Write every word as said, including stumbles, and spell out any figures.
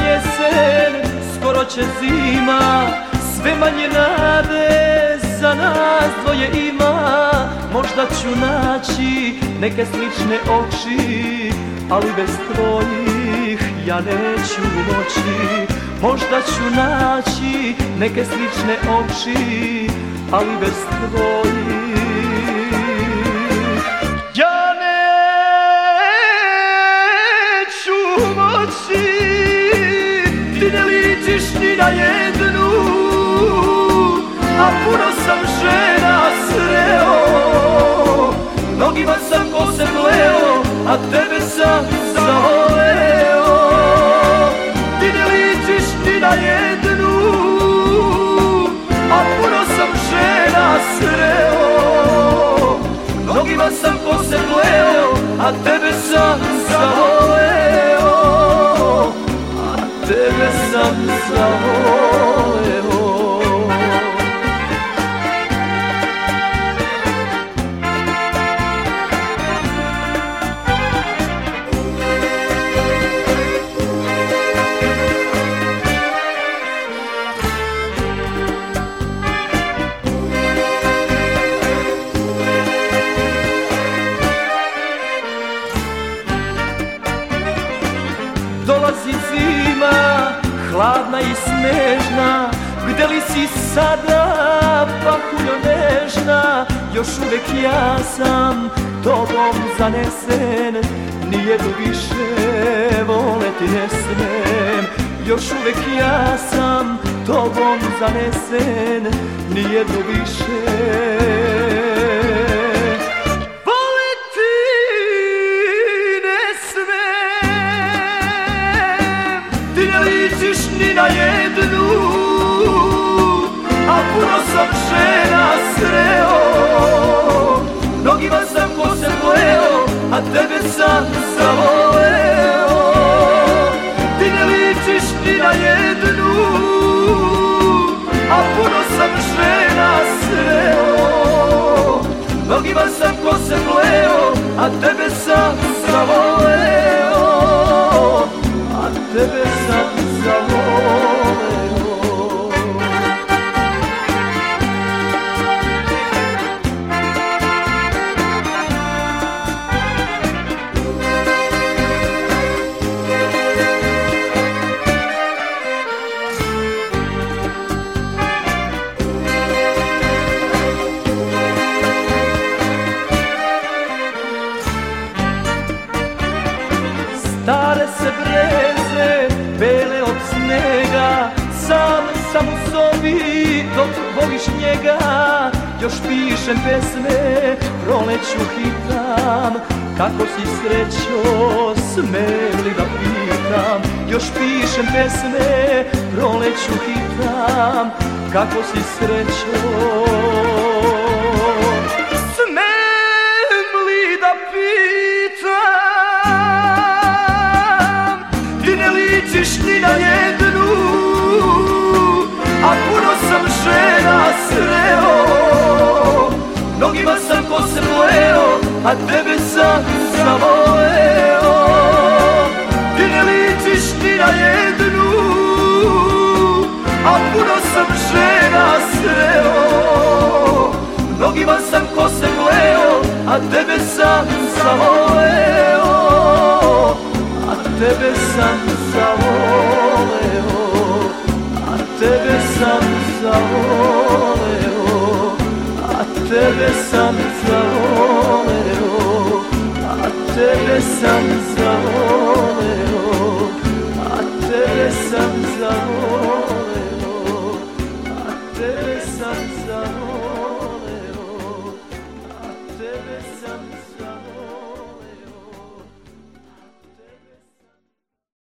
jesen, skoro će zima, sve manje nade za nas dvoje ima. Možda ću naći neke slične oči, ali bez tvojih ja neću moći. Možda ću naći neke slične oči, ali bez tvojih ja neću moći. Ti ne ličiš ni na jednu, a puno sam žena sreo. Mnogima sam kose pleo, a tebe sam zavoleo. Ti ne ličiš ni na jednu, a puno sam žena sreo. Mnogima sam kose pleo, a tebe sam zavoleo. A tebe sam zavoleo. Dolazi zima, hladna i snežna, gde li si sada, pahuljo nežna? Još uvek ja sam tobom zanesen, nijednu više voleti ne smem. Još uvek ja sam tobom zanesen, nijednu više ni na jednu, a puno sam žena sreo. Mnogima sam kose pleo, a tebe sam zavoleo. Ti ne ličiš ni na jednu, a puno sam žena sreo. Mnogima sam kose pleo, a tebe sam zavoleo. A tebe sam stare se breze, bele od snega, sam sam u sobi dok voliš njega. Još pišem pesme, proleću hitam, kako si srećo, smeli da pitam. Još pišem pesme, proleću hitam, kako si srećo, smem li da pitam. Ti ne ličiš ni na jednu, a puno sam žena sreo. Mnogima sam kose pleo, a tebe sam zavoleo. Ti ne ličiš ni na jednu, a puno sam žena sreo. Mnogima sam kose pleo, a tebe sam zavoleo. A tebe sam zavoleo.